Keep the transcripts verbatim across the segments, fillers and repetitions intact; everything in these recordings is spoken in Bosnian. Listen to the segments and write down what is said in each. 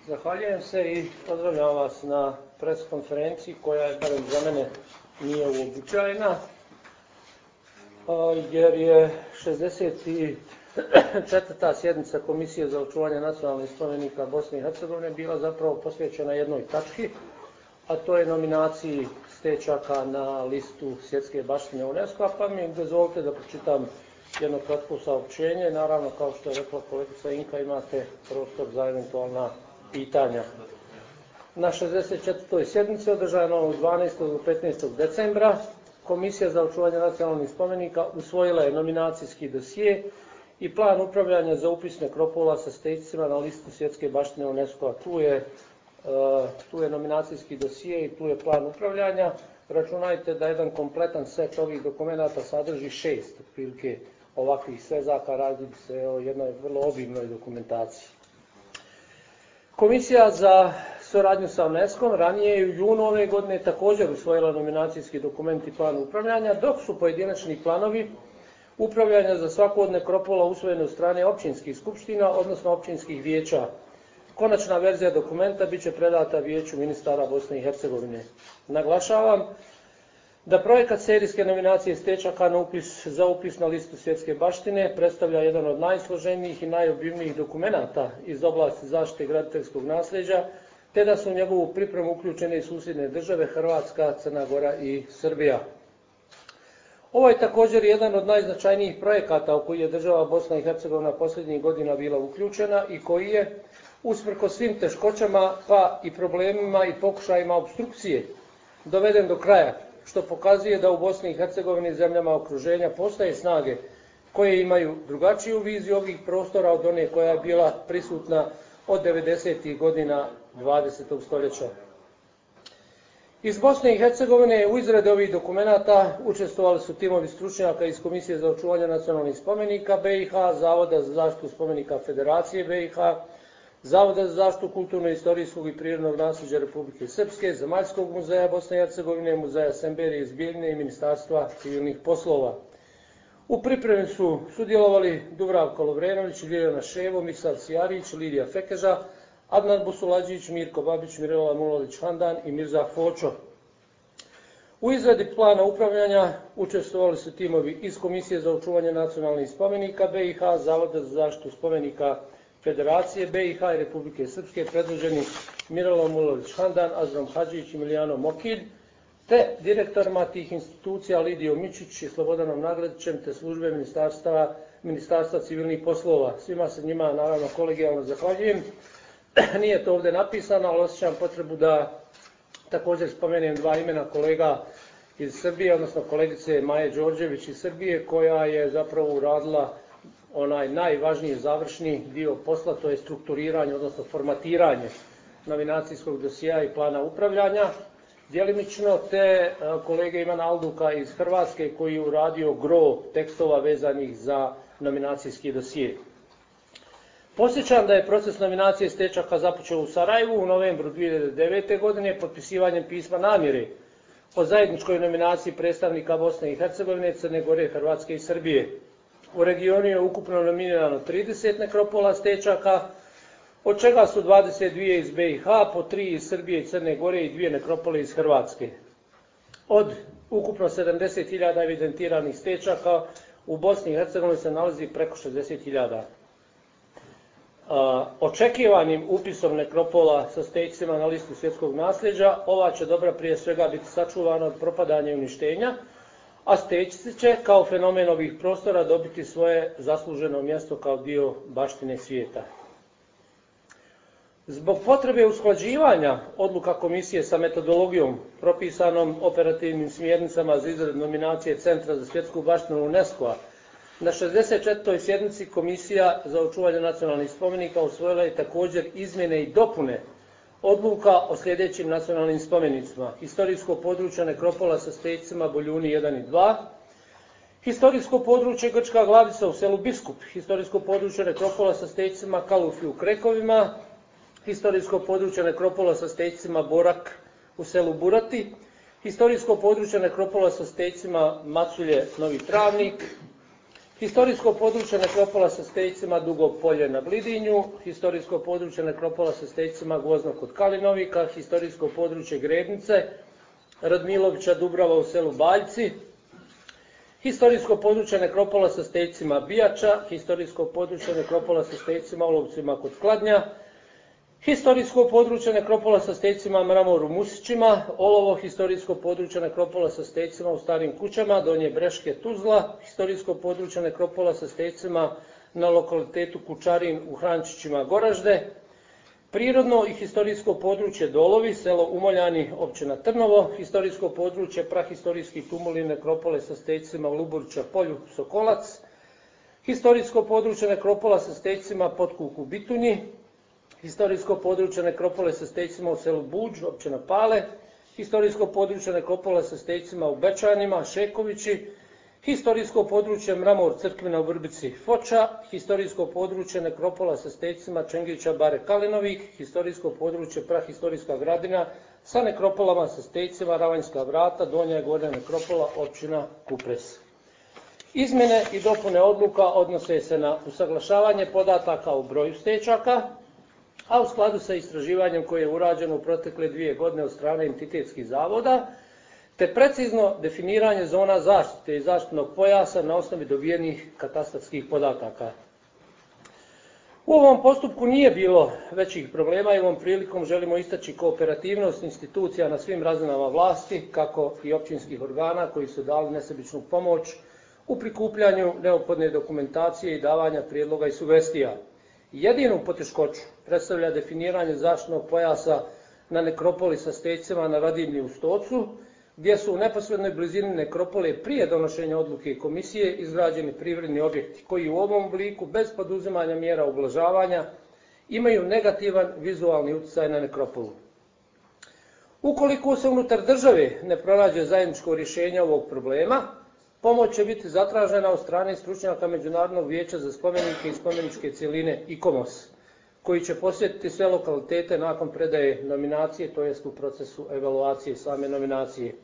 Zahvaljujem se i pozdravljam vas na pres konferenciji koja je, barem za mene, nije uobičajena, jer je šezdeset četvrta sjednica Komisije za očuvanje nacionalnih spomenika Bosne i Hercegovine bila zapravo posvećena jednoj tački, a to je nominaciji stečaka na listu svjetske baštine UNESCO-a, pa mi dozvolite da pročitam jedno kratko saopćenje. Naravno, kao što je rekla kolegica Inka, imate prostor za eventualna pitanja. Na šezdeset četvrtoj sjednici održanoj od dvanaestog do petnaestog decembra Komisija za očuvanje nacionalnih spomenika usvojila je nominacijski dosije i plan upravljanja za upis nekropola sa stečcima na listu svjetske baštine UNESCO-a. Tu je, uh, tu je nominacijski dosije i tu je plan upravljanja. Računajte da jedan kompletan set ovih dokumenata sadrži šest otprilike ovakvih svezaka, radi se o jednoj vrlo obimnoj dokumentaciji. Komisija za suradnju sa UNESCO-om ranije je u junu ove godine također usvojila nominacijski dokument i plan upravljanja, dok su pojedinačni planovi upravljanja za svaku od nekropola usvojene od strane općinskih skupština, odnosno općinskih vijeća. Konačna verzija dokumenta bit će predata Vijeću ministara Bosne i Hercegovine. Naglašavam da projekat serijske nominacije stečaka na upis, za upis na listu svjetske baštine predstavlja jedan od najsloženijih i najobimnijih dokumenata iz oblasti zaštite graditeljskog nasljeđa, te da su u njegovu pripremu uključene i susjedne države Hrvatska, Crna Gora i Srbija. Ovo je također jedan od najznačajnijih projekata u koji je država Bosna i Hercegovina posljednjih godina bila uključena i koji je, usprkos svim teškoćama pa i problemima i pokušajima opstrukcije, doveden do kraja, što pokazuje da u Bosni i Hercegovini i zemljama okruženja postoje snage koje imaju drugačiju viziju ovih prostora od one koja je bila prisutna od devedesetih godina dvadesetog stoljeća. Iz Bosne i Hercegovine u izradi ovih dokumenata učestvovali su timovi stručnjaka iz Komisije za očuvanje nacionalnih spomenika B i H, Zavoda za zaštitu spomenika Federacije B i H, Zavoda za zaštitu kulturno-istorijskog i prirodnog nasljeđa Republike Srpske, Zemaljskog muzeja Bosne i Hercegovine, Muzeja Semberije iz Bijeljine i Ministarstva civilnih poslova. U pripremi su sudjelovali Dubravko Lovrenović, Ljiljana Ševo, Misav Cijarić, Lidija Fekeža, Adnan Busulađić, Mirko Babić, Mirela Mulalić-Handan i Mirza Fočo. U izradi plana upravljanja učestvovali su timovi iz Komisije za očuvanje nacionalnih spomenika B i H, Zavoda za zaštitu spomenika Federacije B i H i Republike Srpske, predvođeni Mirelom Mulalić-Handan, Azrom Hadžić i Miljanom Mokilj, te direktorima tih institucija Lidijom Mičić i Slobodanom Nagradićem, te službe ministarstva, ministarstva civilnih poslova. Svima se njima naravno kolegijalno zahvaljujem. Nije to ovdje napisano, ali osjećam potrebu da također spomenem dva imena kolega iz Srbije, odnosno kolegice Maje Đorđević iz Srbije, koja je zapravo uradila onaj najvažniji završni dio posla, to je strukturiranje, odnosno formatiranje nominacijskog dosjea i plana upravljanja, djelimično, te kolege Ivana Alduka iz Hrvatske koji je uradio gro tekstova vezanih za nominacijski dosje. Podsjećam da je proces nominacije stečaka započeo u Sarajevu u novembru dvije hiljade devete. godine potpisivanjem pisma namjere o zajedničkoj nominaciji predstavnika Bosne i Hercegovine, Crne Gore, Hrvatske i Srbije. U regionu je ukupno nominirano trideset nekropola stečaka, od čega su dvadeset dvije iz B i H, po tri iz Srbije i Crne Gore i dvije nekropole iz Hrvatske. Od ukupno sedamdeset hiljada evidentiranih stečaka u Bosni i Hercegovini se nalazi preko šezdeset hiljada. Očekivanim upisom nekropola sa stečcima na listu svjetskog nasljeđa, ova će dobra prije svega biti sačuvana od propadanja i uništenja, a stečci će kao fenomen ovih prostora dobiti svoje zasluženo mjesto kao dio baštine svijeta. Zbog potrebe usklađivanja odluka komisije sa metodologijom propisanom operativnim smjernicama za izradu nominacije Centra za svjetsku baštinu UNESCO-a, na šezdeset četvrtoj sjednici Komisija za očuvanje nacionalnih spomenika usvojila je također izmjene i dopune odluka o sljedećim nacionalnim spomenicima: historijsko područje nekropola sa stečcima Boljuni jedan i dva, historijsko područje Grčka Glavica u selu Biskup, historijsko područje nekropola sa stečcima Kalufi u Krekovima, historijsko područje nekropola sa stečcima Borak u selu Burati, historijsko područje nekropola sa stečcima Maculje Novi Travnik, Historijsko područje nekropola sa stejcima Dugo polje na Blidinju, historijsko područje nekropola sa stejcima Gvozno kod Kalinovika, historijsko područje Grebnice, Radmilovića Dubrava u selu Baljci, historijsko područje nekropola sa stejcima Bijača, historijsko područje nekropola sa stejcima Olovcima kod Kladnja, historijsko područje nekropola sa stejcima Mramoru Musićima, Olovo, historijsko područje nekropola sa stejcima u Starim kućama, Donje Breške Tuzla, historijsko područje nekropola sa stejcima na lokalitetu Kučarin u Hrančićima Goražde, prirodno i historijsko područje Dolovi, selo Umoljani, općina Trnovo, historijsko područje prahistorijski tumuli nekropole sa stejcima u Luburića polju Sokolac, historijsko područje nekropola sa stejcima Potkuk u Bitunji, historijsko područje nekropole sa stejcima u selu Buđ, općina Pale, historijsko područje nekropola sa stejcima u Bečanima, Šekovići, historijsko područje Mramor Crkvina u Vrbici Foča, historijsko područje nekropola sa stejcima Čengića Bare Kalinovik, historijsko područje prahistorijska Gradina sa nekropolama sa stejcima Ravanjska vrata, Donja i Gornja nekropola, općina Kupres. Izmjene i dopune odluka odnose se na usaglašavanje podataka o broju stečaka, a u skladu sa istraživanjem koje je urađeno u protekle dvije godine od strane entitetskih zavoda, te precizno definiranje zona zaštite i zaštitnog pojasa na osnovi dobijenih katastarskih podataka. U ovom postupku nije bilo većih problema i ovom prilikom želimo istaći kooperativnost institucija na svim razinama vlasti, kako i općinskih organa koji su dali nesebičnu pomoć u prikupljanju neophodne dokumentacije i davanja prijedloga i sugestija. Jedinu poteškoću predstavlja definiranje zaštitnog pojasa na nekropoli sa stejcima na Radimlji u Stocu, gdje su u neposrednoj blizini nekropole prije donošenja odluke komisije izgrađeni privredni objekti koji u ovom obliku bez poduzimanja mjera ublažavanja imaju negativan vizualni utjecaj na nekropolu. Ukoliko se unutar države ne pronađe zajedničko rješenje ovog problema, pomoć će biti zatražena od strane stručnjaka Međunarodnog vijeća za spomenike i spomeničke cjeline I K O M O S, koji će posjetiti sve lokalitete nakon predaje nominacije, to jest u procesu evaluacije same nominacije.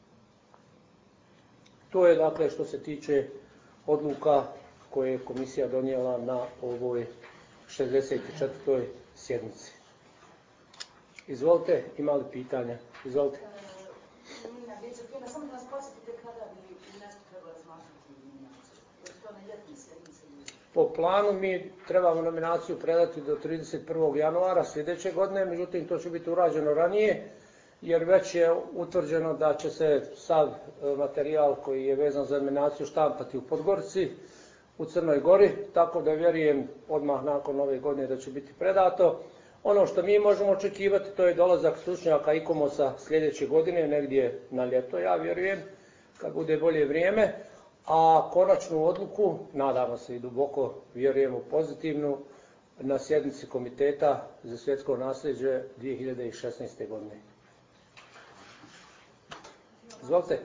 To je dakle što se tiče odluka koje je komisija donijela na ovoj šezdeset četvrtoj sjednici. Izvolite, ima li pitanja? Izvolite. Po planu mi trebamo nominaciju predati do trideset prvog januara sljedeće godine, međutim to će biti urađeno ranije, jer već je utvrđeno da će se sav materijal koji je vezan za nominaciju štampati u Podgorici, u Crnoj Gori, tako da vjerujem odmah nakon ove godine da će biti predato. Ono što mi možemo očekivati to je dolazak stručnjaka I K O M O S-a sljedeće godine, negdje na ljeto, ja vjerujem, kad bude bolje vrijeme. A konačnu odluku, nadamo se i duboko vjerujemo pozitivnu, na sjednici Komiteta za svjetsko nasljeđe dvije hiljade šesnaeste. godine. Izvolite.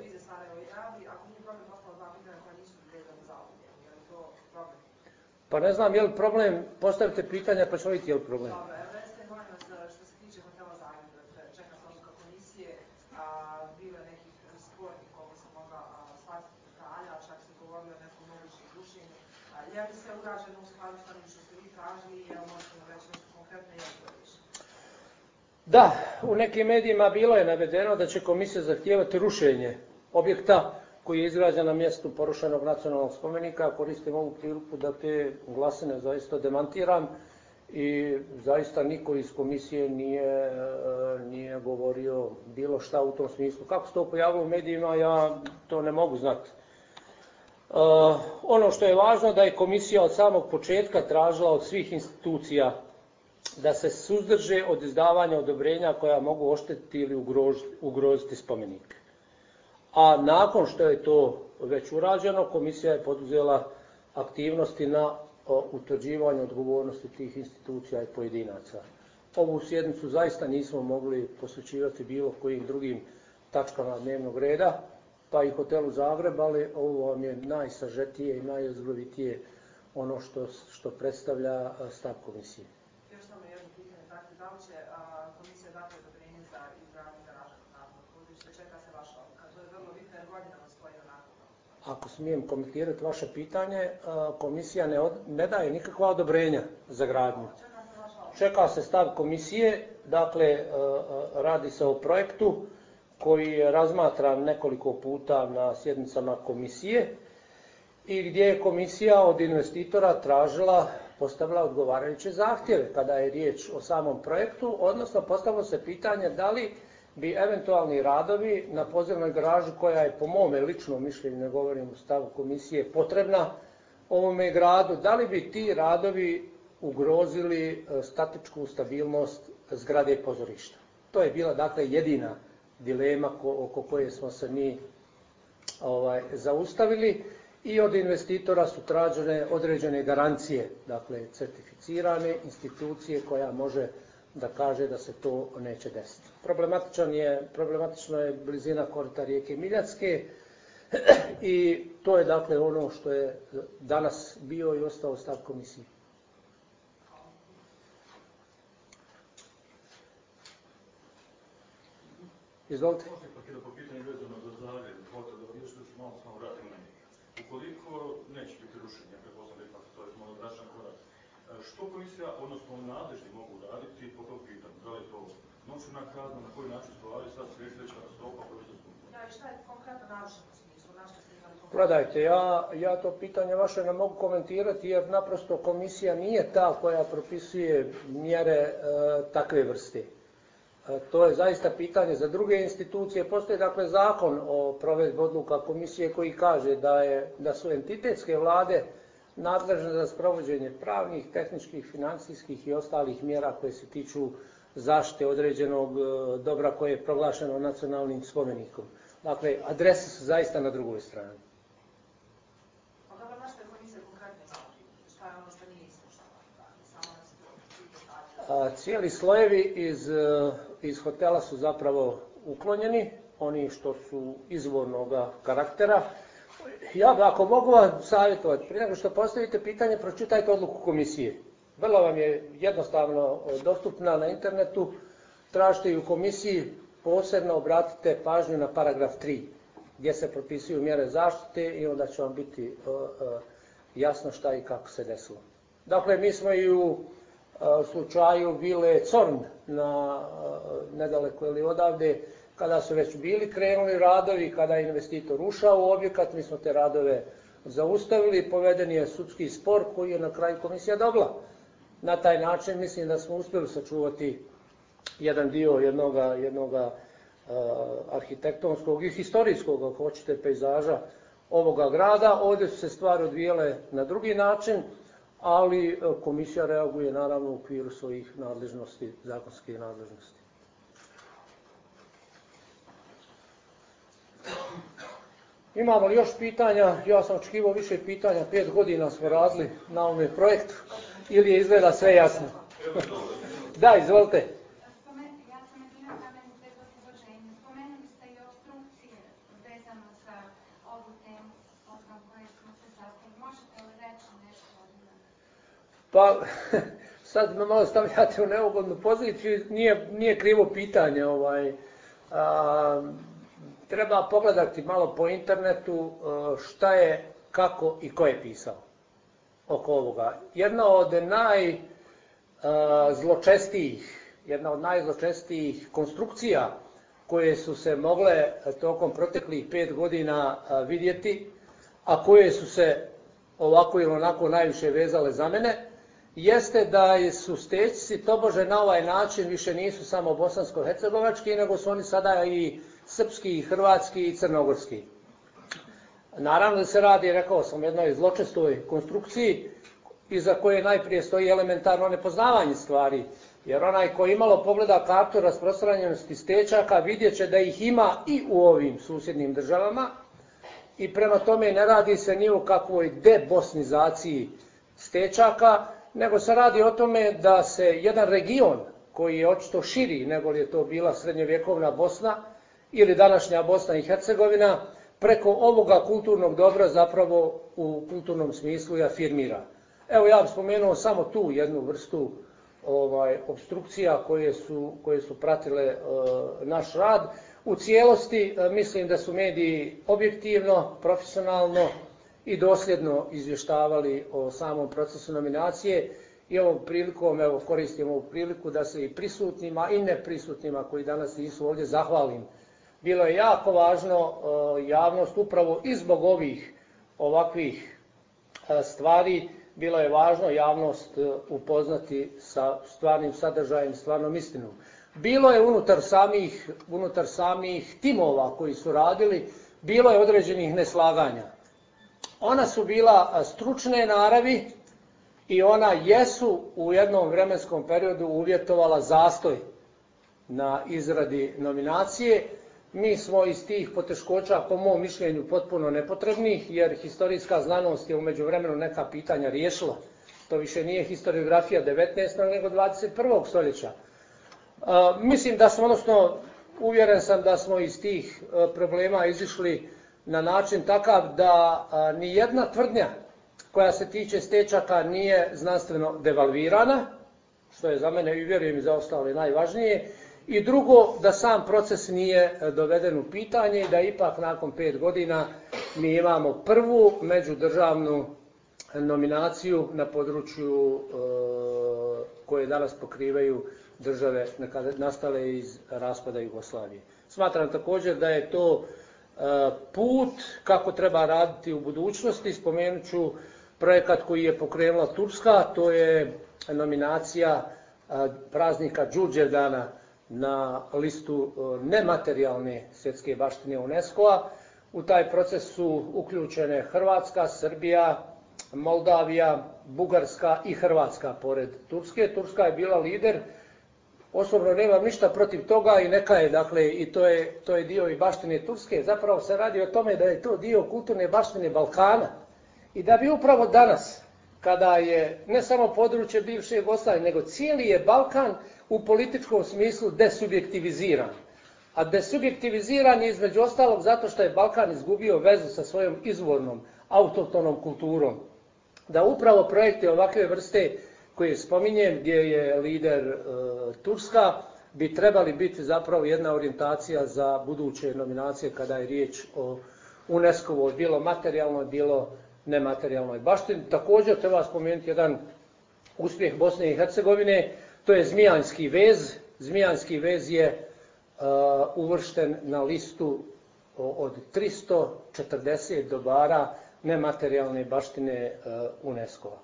Pa ne znam je li problem, postavite pitanja pa ćemo vidjeti je li problem. Je li se urađeno u skladu s onim što ste vi tražili i je li možemo reći nešto konkretno i više? Da, u nekim medijima bilo je navedeno da će komisija zahtijevati rušenje objekta koji je izgrađen na mjestu porušenog nacionalnog spomenika. Koristim ovu priliku da te glasine zaista demantiram i zaista niko iz komisije nije, nije govorio bilo šta u tom smislu. Kako se to pojavilo u medijima, ja to ne mogu znati. Uh, ono što je važno da je komisija od samog početka tražila od svih institucija da se suzdrže od izdavanja odobrenja koja mogu oštetiti ili ugroziti, ugroziti spomenik. A nakon što je to već urađeno, komisija je poduzela aktivnosti na o, utvrđivanju odgovornosti tih institucija i pojedinaca. Ovu sjednicu zaista nismo mogli posvećivati bilo kojim drugim tačkama dnevnog reda, pa i hotelu Zagreb, ali ovo vam je najsažetije i najozgrovitije ono što, što predstavlja stav komisije. Još samo jedno pitanje, dakle, da li će a, komisija dati odobrenje za izgradnju garaža kod Narodnog područja, čeka se vaša odluka? To je vrlo bitno jer godinama stoji na nakon. ako smijem komentirati vaše pitanje, komisija ne, od, ne daje nikakva odobrenja za gradnju. Čeka se stav komisije, dakle radi se o projektu koji je razmatran nekoliko puta na sjednicama komisije i gdje je komisija od investitora tražila, postavila odgovarajuće zahtjeve kada je riječ o samom projektu, odnosno postavilo se pitanje da li bi eventualni radovi na podzemnoj garaži, koja je po mome ličnom mišljenju, ne govorim u stavu komisije, potrebna ovome gradu, da li bi ti radovi ugrozili statičku stabilnost zgrade pozorišta. To je bila dakle jedina dilema oko koje smo se mi ovaj, zaustavili i od investitora su tražene određene garancije, dakle certificirane institucije koja može da kaže da se to neće desiti. Problematičan je, problematično je blizina korita rijeke Miljacke i to je dakle ono što je danas bio i ostao stav komisije. Izvolite. Po pitanju vezano za Zagreb, hotel, da još još malo samo vratimo na njih. Ukoliko neće biti rušenja, kako sam rekao, to je malo dračan korak, što komisija, odnosno nadležni mogu raditi po tom pitanju? Da li je to novčana kazna, na koji način stvari, sad sredstva katastrofa, proizvodstvo? Da, i šta je konkretno narušeno u smislu? Na što ste imali konkretno? Gledajte, ja, ja to pitanje vaše ne mogu komentirati jer naprosto komisija nije ta koja propisuje mjere e, takve vrste. To je zaista pitanje za druge institucije. Postoji dakle zakon o provedbi odluka komisije koji kaže da, je, da su entitetske vlade nadležne za sprovođenje pravnih, tehničkih, financijskih i ostalih mjera koje se tiču zaštite određenog dobra koje je proglašeno nacionalnim spomenikom. Dakle, adrese su zaista na drugoj strani. A dobro, na što je komisija konkretno radi? Šta je ono što nije ispoštovano? Samo da se to Cijeli slojevi iz, iz hotela su zapravo uklonjeni, oni što su izvornog karaktera. Ja, ako mogu vam savjetovati, prije nego što postavite pitanje, pročitajte odluku komisije. Vrlo vam je jednostavno dostupna na internetu, tražite i u komisiji, posebno obratite pažnju na paragraf tri, gdje se propisuju mjere zaštite i onda će vam biti uh, uh, jasno šta i kako se desilo. Dakle, mi smo i u u slučaju vile Corn na nedaleko ili odavde, kada su već bili krenuli radovi, kada je investitor ušao u objekat, mi smo te radove zaustavili, poveden je sudski spor koji je na kraju komisija dobila. Na taj način mislim da smo uspjeli sačuvati jedan dio jednoga, jednoga uh, arhitektonskog i historijskog, ako hoćete, pejzaža ovoga grada. Ovdje su se stvari odvijele na drugi način, ali komisija reaguje naravno u okviru svojih nadležnosti, zakonskih nadležnosti. Imamo li još pitanja? Ja sam očekivao više pitanja, pet godina smo radili na ovom projektu, ili je izgleda sve jasno? Da, izvolite. Pa, sad me malo stavljate u neugodnu poziciju, nije, nije krivo pitanje. Ovaj. A, treba pogledati malo po internetu šta je, kako i ko je pisao oko ovoga. Jedna od najzločestijih, jedna od najzločestijih konstrukcija koje su se mogle tokom proteklih pet godina vidjeti, a koje su se ovako ili onako najviše vezale za mene, jeste da su stećci tobože na ovaj način više nisu samo bosansko-hercegovački, nego su oni sada i srpski, hrvatski i crnogorski. Naravno da se radi, rekao sam, jednoj zločestoj konstrukciji iza koje najprije stoji elementarno nepoznavanje stvari, jer onaj koji imalo pogleda kartu rasprostranjenosti stečaka vidjet će da ih ima i u ovim susjednim državama i prema tome ne radi se ni o kakvoj debosnizaciji stečaka, nego se radi o tome da se jedan region koji je očito širi nego li je to bila srednjovjekovna Bosna ili današnja Bosna i Hercegovina, preko ovoga kulturnog dobra zapravo u kulturnom smislu i afirmira. Evo ja bih spomenuo samo tu jednu vrstu ovaj, obstrukcija koje su, koje su pratile uh, naš rad. U cijelosti mislim da su mediji objektivno, profesionalno i dosljedno izvještavali o samom procesu nominacije i ovom prilikom, evo koristim ovu priliku da se i prisutnima i neprisutnima koji danas nisu ovdje zahvalim. Bilo je jako važno javnost upravo i zbog ovih ovakvih stvari, bilo je važno javnost upoznati sa stvarnim sadržajem, stvarnom istinom. Bilo je unutar samih, unutar samih timova koji su radili, bilo je određenih neslaganja. Ona su bila stručne naravi i ona jesu u jednom vremenskom periodu uvjetovala zastoj na izradi nominacije. Mi smo iz tih poteškoća, po mom mišljenju, potpuno nepotrebnih, jer historijska znanost je u međuvremenu neka pitanja riješila. To više nije historiografija devetnaestog nego dvadeset prvog stoljeća. Mislim da smo, odnosno uvjeren sam da smo iz tih problema izišli na način takav da ni jedna tvrdnja koja se tiče stečaka nije znanstveno devalvirana, što je za mene i vjerujem i za ostale najvažnije, i drugo, da sam proces nije doveden u pitanje i da ipak nakon pet godina mi imamo prvu međudržavnu nominaciju na području koje danas pokrivaju države nastale iz raspada Jugoslavije. Smatram također da je to put kako treba raditi u budućnosti. Spomenut ću projekat koji je pokrenula Turska, to je nominacija praznika Đurđevdana na listu nematerijalne svjetske baštine UNESCO-a. U taj proces su uključene Hrvatska, Srbija, Moldavija, Bugarska i Hrvatska pored Turske. Turska je bila lider. Osobno nemam ništa protiv toga i neka je, dakle, i to je, to je dio i baštine Turske. Zapravo se radi o tome da je to dio kulturne baštine Balkana i da bi upravo danas, kada je ne samo područje bivše Jugoslavije, nego cijeli je Balkan u političkom smislu desubjektiviziran. A desubjektiviziran je između ostalog zato što je Balkan izgubio vezu sa svojom izvornom, autohtonom kulturom. Da upravo projekte ovakve vrste koje spominjem, gdje je lider e, Turska, bi trebali biti zapravo jedna orijentacija za buduće nominacije kada je riječ o UNESCO-ovoj, bilo materijalnoj, bilo nematerijalnoj baštini. Također treba spomenuti jedan uspjeh Bosne i Hercegovine, to je Zmijanski vez. Zmijanski vez je uh, uvršten na listu od tristo četrdeset dobara nematerijalne baštine uh, UNESCO-a.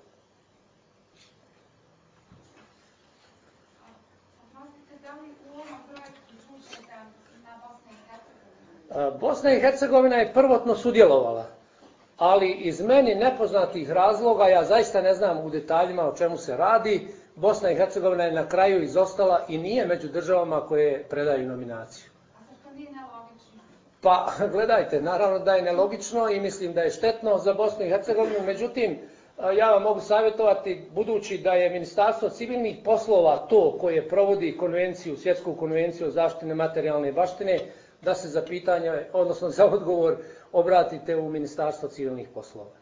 Bosna i Hercegovina je prvotno sudjelovala, ali iz meni nepoznatih razloga, ja zaista ne znam u detaljima o čemu se radi, Bosna i Hercegovina je na kraju izostala i nije među državama koje predaju nominaciju. A to nije nelogično? Pa, gledajte, naravno da je nelogično i mislim da je štetno za Bosnu i Hercegovinu, međutim, ja vam mogu savjetovati, budući da je Ministarstvo civilnih poslova to koje provodi konvenciju, svjetsku konvenciju o zaštiti nematerijalne baštine, da se za pitanje, odnosno za odgovor, obratite u Ministarstvo civilnih poslova.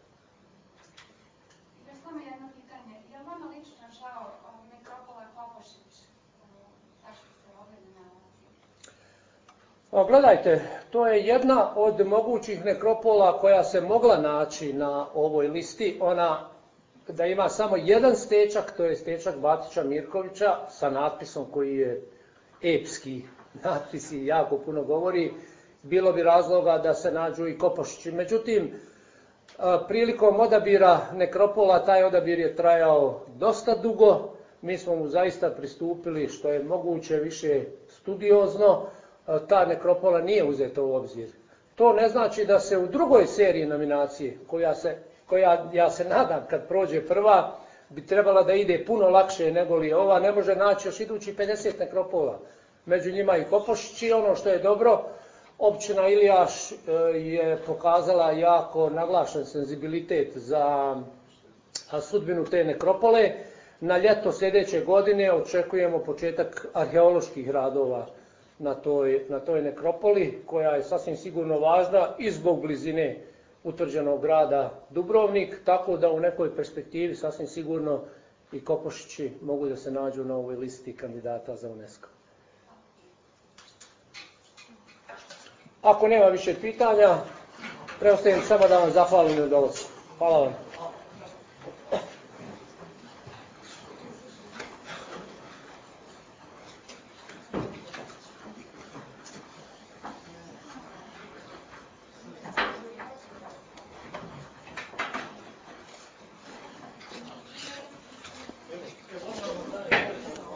I još samo jedno pitanje. Je li vama lično žao nekropole Kopošić? Zašto se ovdje ne nalazi? Gledajte, to je jedna od mogućih nekropola koja se mogla naći na ovoj listi. Ona da ima samo jedan stečak, to je stečak Batića Mirkovića sa natpisom koji je epski. Natpisi jako puno govori, bilo bi razloga da se nađu i Kopošići. Međutim, prilikom odabira nekropola, taj odabir je trajao dosta dugo, mi smo mu zaista pristupili što je moguće više studiozno, ta nekropola nije uzeta u obzir. To ne znači da se u drugoj seriji nominacije, koja se, koja ja se nadam kad prođe prva, bi trebala da ide puno lakše nego li ova, ne može naći još idući pedeset nekropola. Među njima i Kopošić i ono što je dobro, općina Ilijaš je pokazala jako naglašen senzibilitet za sudbinu te nekropole. Na ljeto sljedeće godine očekujemo početak arheoloških radova na toj, na toj nekropoli, koja je sasvim sigurno važna i zbog blizine utvrđenog grada Dubrovnik, tako da u nekoj perspektivi sasvim sigurno i Kopošići mogu da se nađu na ovoj listi kandidata za UNESCO. Ako nema više pitanja, preostajem samo da vam zahvalim na dolasku. Hvala vam.